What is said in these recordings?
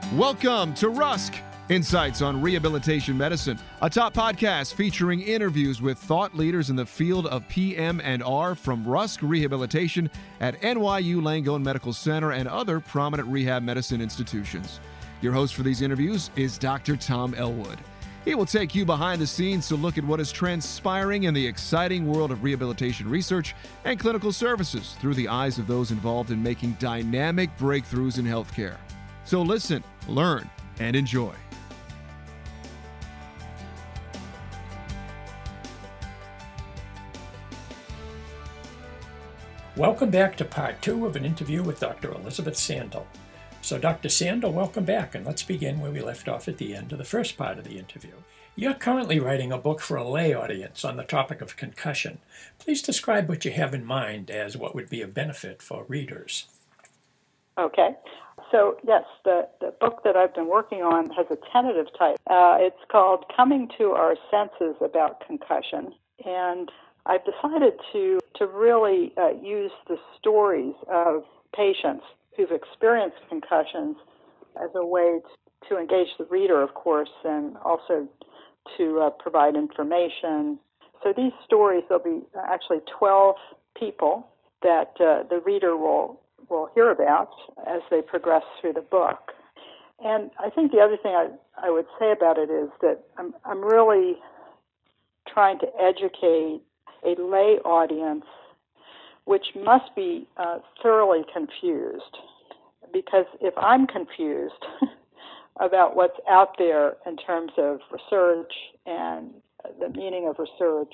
Welcome to Rusk, Insights on Rehabilitation Medicine, a top podcast featuring interviews with thought leaders in the field of PM&R from Rusk Rehabilitation at NYU Langone Medical Center and other prominent rehab medicine institutions. Your host for these interviews is Dr. Tom Elwood. He will take you behind the scenes to look at what is transpiring in the exciting world of rehabilitation research and clinical services through the eyes of those involved in making dynamic breakthroughs in healthcare. So listen, learn, and enjoy. Welcome back to part 2 of an interview with Dr. Elizabeth Sandel. So Dr. Sandel, welcome back, and let's begin where we left off at the end of the first part of the interview. You're currently writing a book for a lay audience on the topic of concussion. Please describe what you have in mind as what would be of benefit for readers. Okay. So, yes, the book that I've been working on has a tentative title. It's called Coming to Our Senses About Concussion, and I've decided to really use the stories of patients who've experienced concussions as a way to engage the reader, of course, and also to provide information. So these stories, there'll be actually 12 people that the reader will hear about as they progress through the book. And I think the other thing I would say about it is that I'm really trying to educate a lay audience which must be thoroughly confused. Because if I'm confused about what's out there in terms of research and the meaning of research,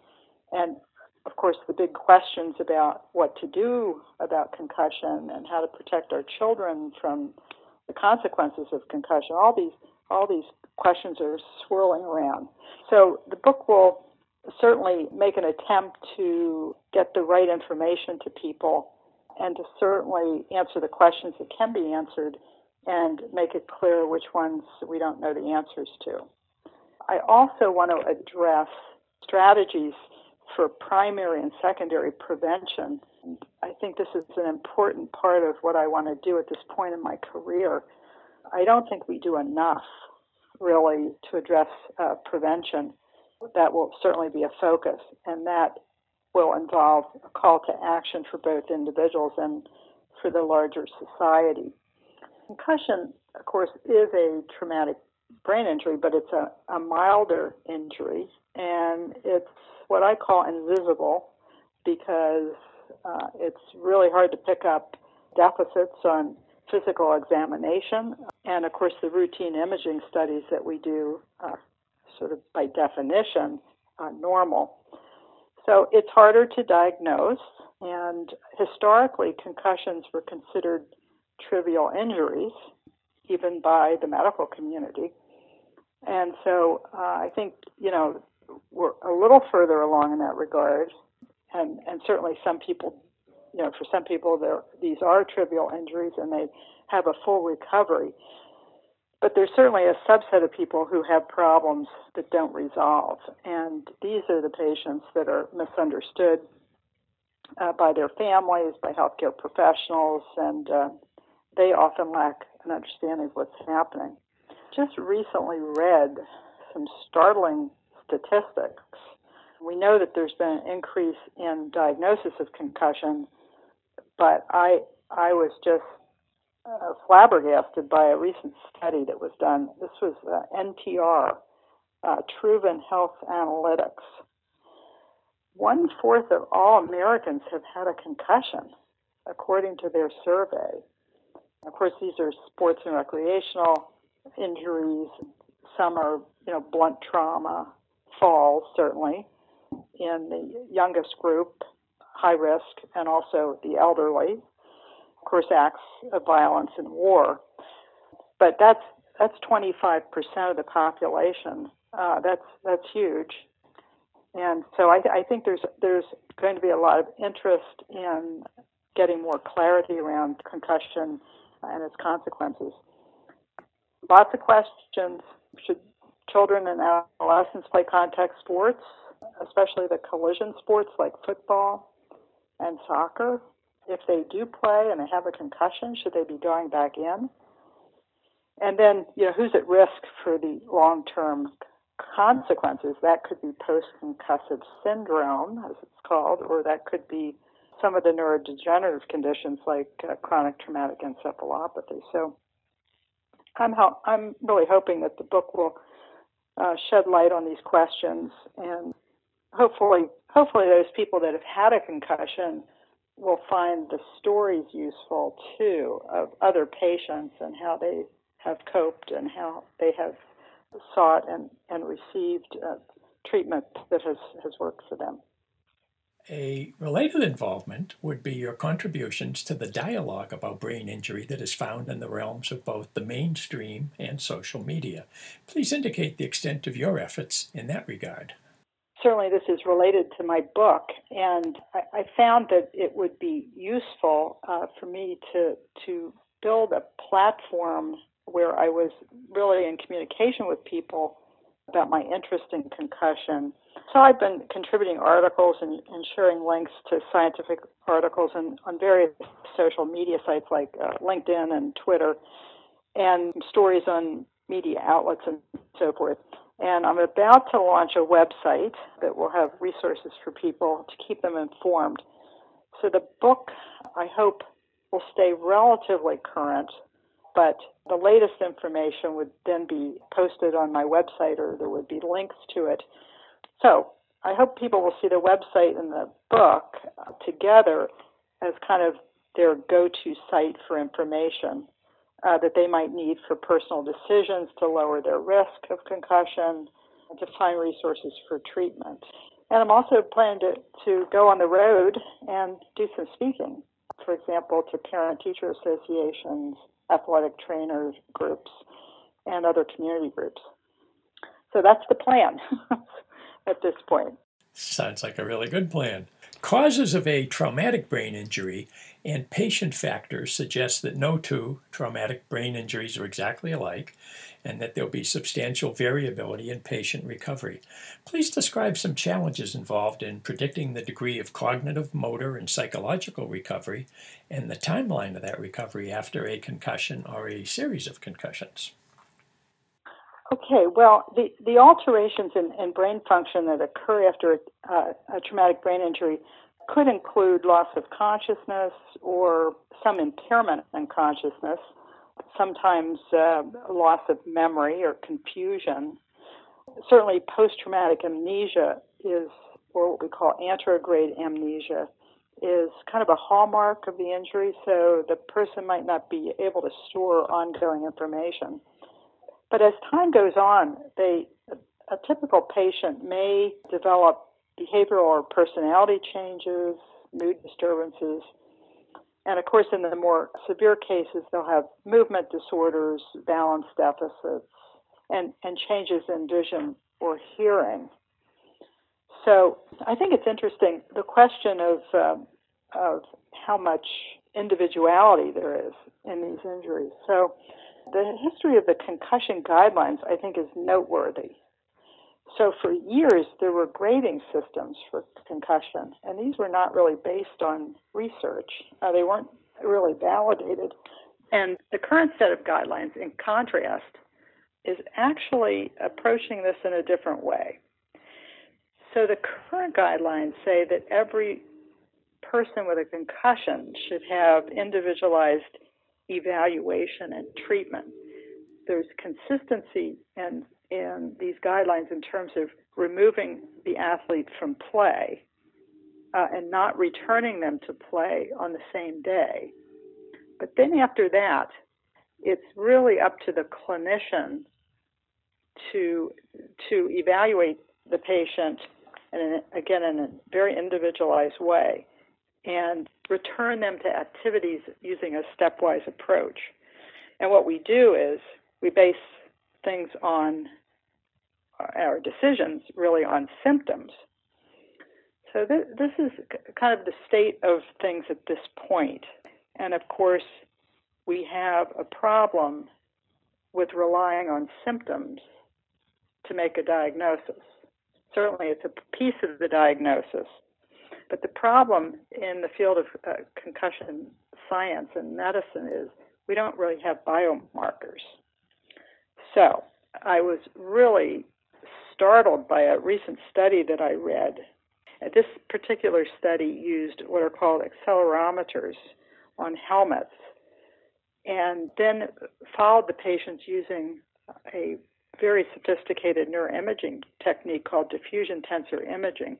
and of course the big questions about what to do about concussion and how to protect our children from the consequences of concussion, all these questions are swirling around. So the book will certainly make an attempt to get the right information to people and to certainly answer the questions that can be answered and make it clear which ones we don't know the answers to. I also want to address strategies for primary and secondary prevention. I think this is an important part of what I want to do at this point in my career. I don't think we do enough, really, to address prevention. That will certainly be a focus, and that will involve a call to action for both individuals and for the larger society. Concussion, of course, is a traumatic brain injury, but it's a milder injury, and it's what I call invisible because it's really hard to pick up deficits on physical examination, and of course the routine imaging studies that we do are sort of by definition normal. So it's harder to diagnose, and historically concussions were considered trivial injuries, even by the medical community. And so I think, we're a little further along in that regard, and certainly some people, for some people these are trivial injuries and they have a full recovery. But there's certainly a subset of people who have problems that don't resolve, and these are the patients that are misunderstood by their families, by healthcare professionals, and they often lack an understanding of what's happening. Just recently read some startling statistics. We know that there's been an increase in diagnosis of concussion, but I was just flabbergasted by a recent study that was done. This was NPR, Truven Health Analytics. 1/4 of all Americans have had a concussion, according to their survey. Of course, these are sports and recreational injuries. Some are, blunt trauma, falls, certainly. In the youngest group, high risk, and also the elderly. Of course, acts of violence and war. But that's 25% of the population. That's huge. And so I think there's going to be a lot of interest in getting more clarity around concussion and its consequences. Lots of questions. Should children and adolescents play contact sports, especially the collision sports like football and soccer? If they do play and they have a concussion, should they be going back in? And then, who's at risk for the long-term consequences? That could be post-concussive syndrome, as it's called, or that could be some of the neurodegenerative conditions like chronic traumatic encephalopathy. So I'm really hoping that the book will shed light on these questions, and hopefully those people that have had a concussion will find the stories useful too of other patients and how they have coped and how they have sought and received treatment that has worked for them. A related involvement would be your contributions to the dialogue about brain injury that is found in the realms of both the mainstream and social media. Please indicate the extent of your efforts in that regard. Certainly this is related to my book, and I found that it would be useful for me to build a platform where I was really in communication with people about my interest in concussion. So I've been contributing articles and sharing links to scientific articles on various social media sites like LinkedIn and Twitter, and stories on media outlets and so forth. And I'm about to launch a website that will have resources for people to keep them informed. So the book, I hope, will stay relatively current, but the latest information would then be posted on my website, or there would be links to it. So I hope people will see the website and the book together as kind of their go-to site for information that they might need for personal decisions to lower their risk of concussion and to find resources for treatment. And I'm also planning to go on the road and do some speaking, for example, to parent-teacher associations, athletic trainers groups, and other community groups. So that's the plan at this point. Sounds like a really good plan. Causes of a traumatic brain injury and patient factors suggest that no two traumatic brain injuries are exactly alike, and that there'll be substantial variability in patient recovery. Please describe some challenges involved in predicting the degree of cognitive, motor, and psychological recovery, and the timeline of that recovery after a concussion or a series of concussions. Okay, well, the alterations in brain function that occur after a traumatic brain injury could include loss of consciousness or some impairment in consciousness, sometimes loss of memory or confusion. Certainly post-traumatic amnesia is, or what we call anterograde amnesia, is kind of a hallmark of the injury, so the person might not be able to store ongoing information. But as time goes on, a typical patient may develop behavioral or personality changes, mood disturbances, and of course in the more severe cases they'll have movement disorders, balance deficits, and changes in vision or hearing. So I think it's interesting, the question of how much individuality there is in these injuries. So the history of the concussion guidelines, I think, is noteworthy. So for years, there were grading systems for concussion, and these were not really based on research. They weren't really validated. And the current set of guidelines, in contrast, is actually approaching this in a different way. So the current guidelines say that every person with a concussion should have individualized evaluation and treatment. There's consistency in these guidelines in terms of removing the athlete from play and not returning them to play on the same day. But then after that, it's really up to the clinician to evaluate the patient, and again in a very individualized way, and return them to activities using a stepwise approach. And what we do is we base things on our decisions really on symptoms. So this is kind of the state of things at this point. And of course, we have a problem with relying on symptoms to make a diagnosis. Certainly, it's a piece of the diagnosis. But the problem in the field of concussion science and medicine is we don't really have biomarkers. So I was really startled by a recent study that I read. This particular study used what are called accelerometers on helmets and then followed the patients using a very sophisticated neuroimaging technique called diffusion tensor imaging.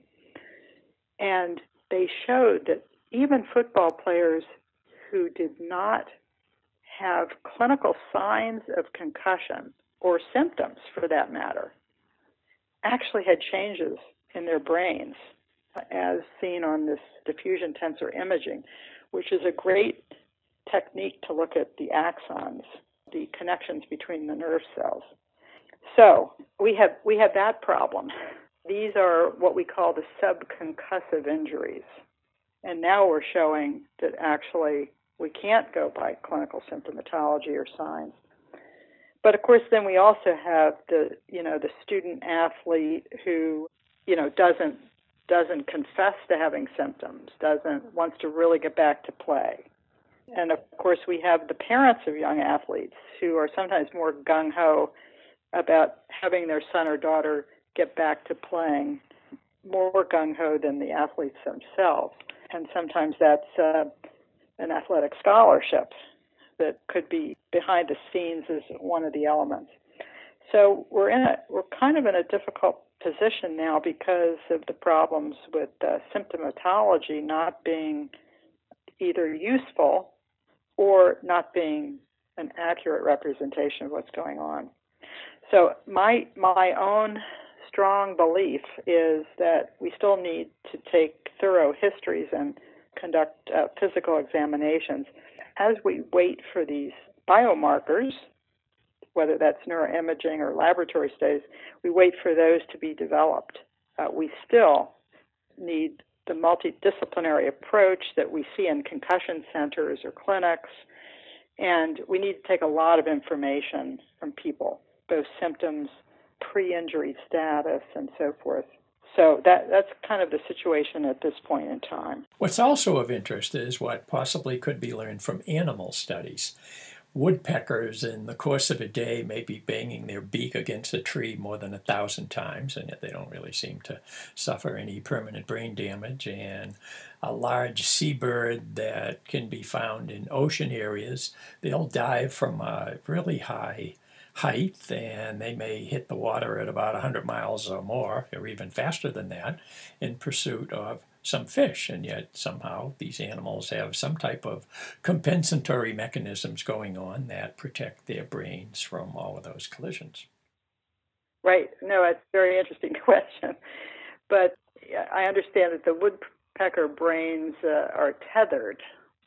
And they showed that even football players who did not have clinical signs of concussion, or symptoms for that matter, actually had changes in their brains as seen on this diffusion tensor imaging, which is a great technique to look at the axons, the connections between the nerve cells. So we have that problem. These are what we call the subconcussive injuries. And now we're showing that actually we can't go by clinical symptomatology or signs. But of course, then we also have the student athlete who, doesn't confess to having symptoms, wants to really get back to play. And of course, we have the parents of young athletes who are sometimes more gung-ho about having their son or daughter get back to playing, more gung-ho than the athletes themselves. And sometimes that's an athletic scholarship that could be behind the scenes as one of the elements. So we're kind of in a difficult position now because of the problems with symptomatology not being either useful or not being an accurate representation of what's going on. So my own strong belief is that we still need to take thorough histories and conduct physical examinations as we wait for these biomarkers, whether that's neuroimaging or laboratory studies. We wait for those to be developed. We still need the multidisciplinary approach that we see in concussion centers or clinics, and we need to take a lot of information from people, both symptoms, pre-injury status, and so forth. So that's kind of the situation at this point in time. What's also of interest is what possibly could be learned from animal studies. Woodpeckers in the course of a day may be banging their beak against a tree more than 1,000 times, and yet they don't really seem to suffer any permanent brain damage. And a large seabird that can be found in ocean areas, they'll dive from a really high height, and they may hit the water at about 100 miles or more, or even faster than that, in pursuit of some fish. And yet somehow these animals have some type of compensatory mechanisms going on that protect their brains from all of those collisions. Right. No, it's a very interesting question. But I understand that the woodpecker brains are tethered.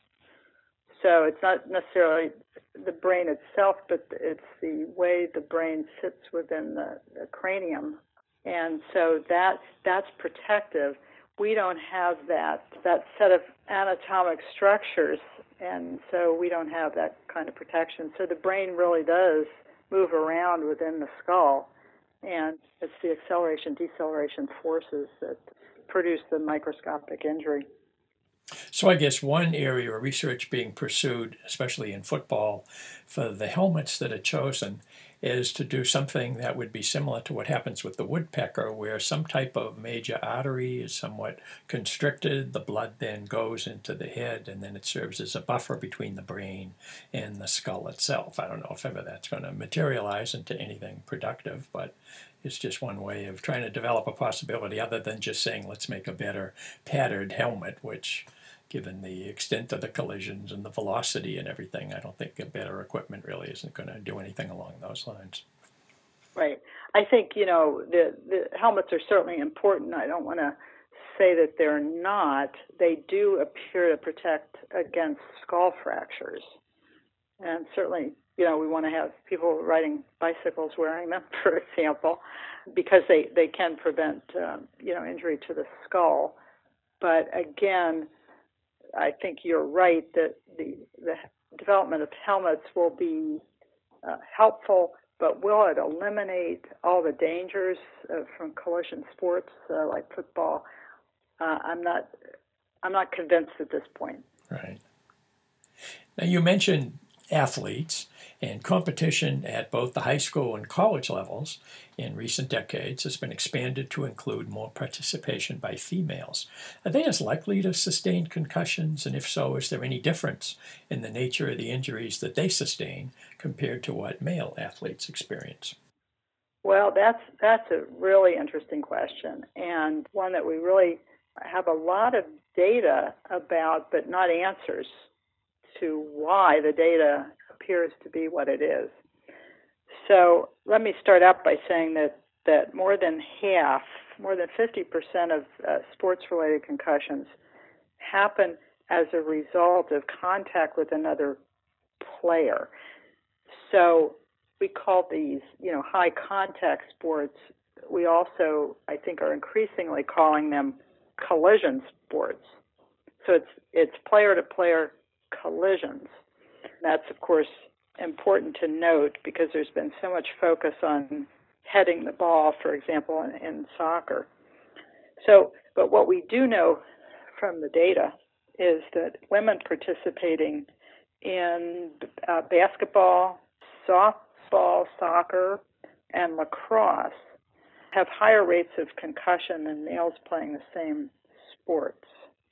So it's not necessarily the brain itself, but it's the way the brain sits within the cranium. And so that's protective. We don't have that set of anatomic structures, and so we don't have that kind of protection. So the brain really does move around within the skull, and it's the acceleration-deceleration forces that produce the microscopic injury. So I guess one area of research being pursued, especially in football, for the helmets that are chosen is to do something that would be similar to what happens with the woodpecker, where some type of major artery is somewhat constricted. The blood then goes into the head, and then it serves as a buffer between the brain and the skull itself. I don't know if ever that's going to materialize into anything productive, but it's just one way of trying to develop a possibility other than just saying, let's make a better patterned helmet, which, given the extent of the collisions and the velocity and everything, I don't think a better equipment really isn't going to do anything along those lines. Right. I think, the helmets are certainly important. I don't want to say that they're not. They do appear to protect against skull fractures. And certainly, we want to have people riding bicycles wearing them, for example, because they can prevent, injury to the skull. But again, I think you're right that the development of helmets will be helpful, but will it eliminate all the dangers from collision sports like football? I'm not convinced at this point. Right. Now you mentioned athletes, and competition at both the high school and college levels in recent decades has been expanded to include more participation by females. Are they as likely to sustain concussions? And if so, is there any difference in the nature of the injuries that they sustain compared to what male athletes experience? Well, that's a really interesting question, and one that we really have a lot of data about, but not answers to why the data appears to be what it is. So let me start out by saying that more than 50% of sports-related concussions happen as a result of contact with another player. So we call these, high contact sports. We also, I think, are increasingly calling them collision sports. So it's player-to-player collisions. That's, of course, important to note because there's been so much focus on heading the ball, for example, in soccer. But what we do know from the data is that women participating in basketball, softball, soccer, and lacrosse have higher rates of concussion than males playing the same sports.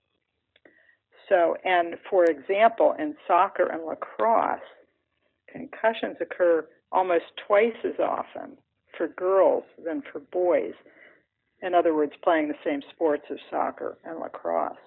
So, and for example, in soccer and lacrosse, concussions occur almost twice as often for girls than for boys. In other words, playing the same sports as soccer and lacrosse.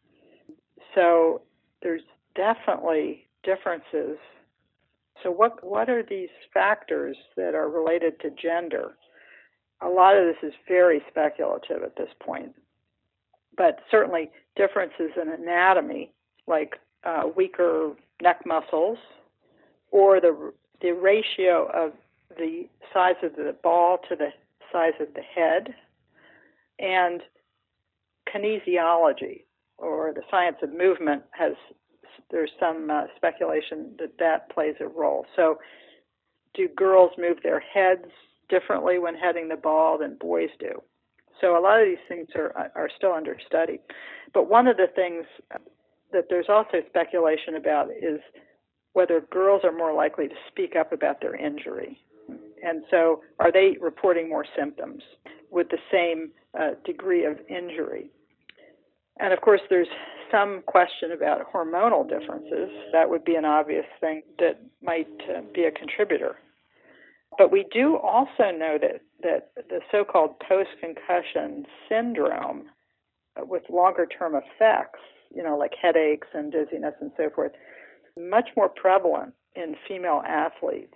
So there's definitely differences. So what are these factors that are related to gender? A lot of this is very speculative at this point, but certainly differences in anatomy, like weaker neck muscles, or the ratio of the size of the ball to the size of the head, and kinesiology, or the science of movement, there's some speculation that plays a role. So do girls move their heads differently when heading the ball than boys do? So a lot of these things are still under study. But one of the things that there's also speculation about is whether girls are more likely to speak up about their injury. And so are they reporting more symptoms with the same degree of injury? And of course, there's some question about hormonal differences. That would be an obvious thing that might be a contributor. But we do also know that the so-called post-concussion syndrome with longer-term effects, like headaches and dizziness and so forth, much more prevalent in female athletes.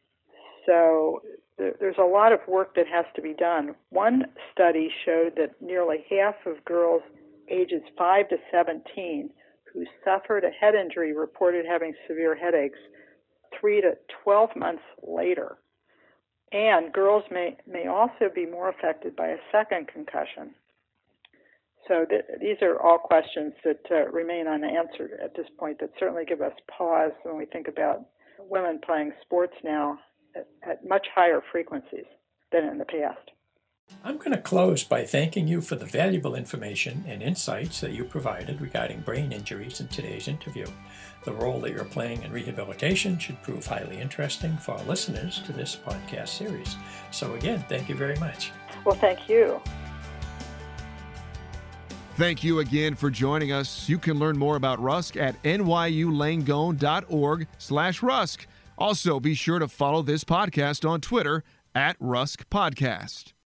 So there's a lot of work that has to be done. One study showed that nearly half of girls ages 5 to 17 who suffered a head injury reported having severe headaches 3 to 12 months later. And girls may also be more affected by a second concussion. So these are all questions that remain unanswered at this point that certainly give us pause when we think about women playing sports now at much higher frequencies than in the past. I'm going to close by thanking you for the valuable information and insights that you provided regarding brain injuries in today's interview. The role that you're playing in rehabilitation should prove highly interesting for our listeners to this podcast series. So again, thank you very much. Well, thank you. Thank you again for joining us. You can learn more about Rusk at nyulangone.org/Rusk. Also, be sure to follow this podcast on Twitter @RuskPodcast.